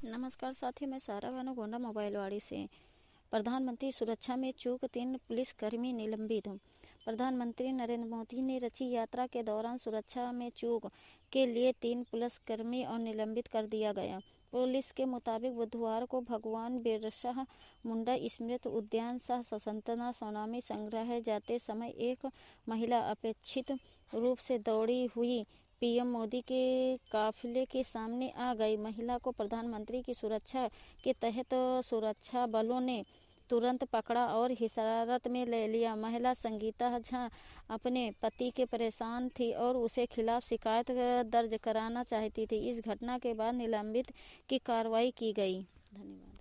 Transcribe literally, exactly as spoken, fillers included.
नमस्कार साथी, मैं सारा भानु गोंडा मोबाइलवाड़ी से। प्रधानमंत्री सुरक्षा में चूक, तीन पुलिसकर्मी निलंबित। प्रधानमंत्री नरेंद्र मोदी ने रची यात्रा के दौरान सुरक्षा में चूक के लिए तीन पुलिसकर्मी और निलंबित कर दिया गया। पुलिस के मुताबिक बुधवार को भगवान बिरसा मुंडा स्मृति उद्यान सह स्वतंत्रता सेनानी संग्रहालय जाते समय एक महिला अपेक्षित रूप से दौड़ी हुई पीएम मोदी के काफिले के सामने आ गई। महिला को प्रधानमंत्री की सुरक्षा के तहत सुरक्षा बलों ने तुरंत पकड़ा और हिरासत में ले लिया। महिला संगीता झा अपने पति के परेशान थी और उसके खिलाफ शिकायत दर्ज कराना चाहती थी। इस घटना के बाद निलंबित की कार्रवाई की गई। धन्यवाद।